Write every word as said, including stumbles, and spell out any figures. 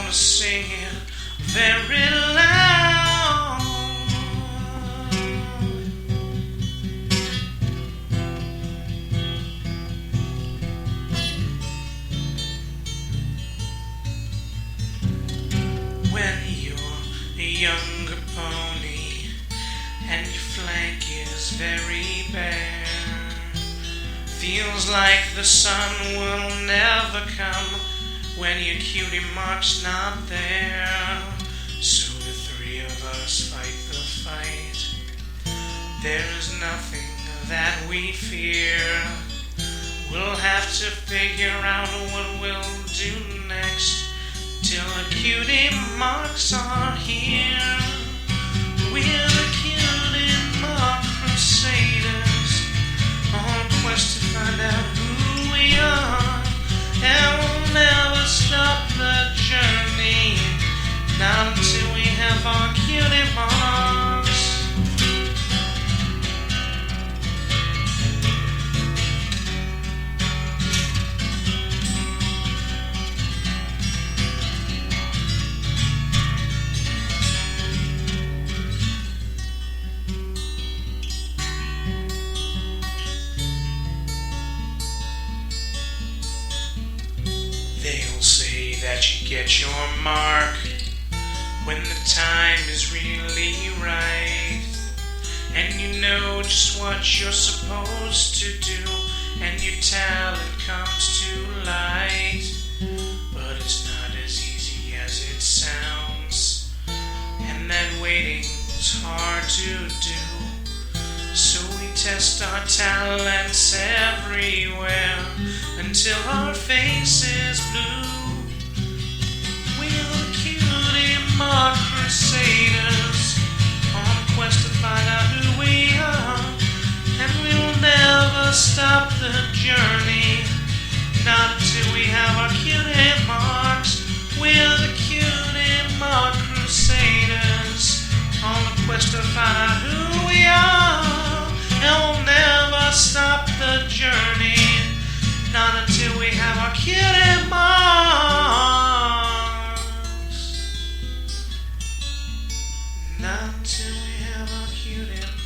gonna sing it very loud. When you're a younger pony and your flank is very bare, feels like the sun will never come when your cutie mark's not there. So the three of us fight the fight. There's nothing that we fear. We'll have to figure out what we'll do next till the cutie marks are here. We're the cutie mark crusaders on a quest to find out who we are, and we'll never stop the journey, not until we have our cutie marks. They'll say that you get your mark when the time is really right, and you know just what you're supposed to do, and your talent comes to light. But it's not as easy as it sounds, and that waiting's hard to do. So we test our talents everywhere until our face is blue. We're the cutie mark crusaders on a quest to find out who we are, and we'll never stop the journey, not until we have our cutie marks. We're the cutie mark crusaders on a quest to find out who we are, and we'll never stop the journey, not until we have our cutie marks. Not until we have our cutie marks.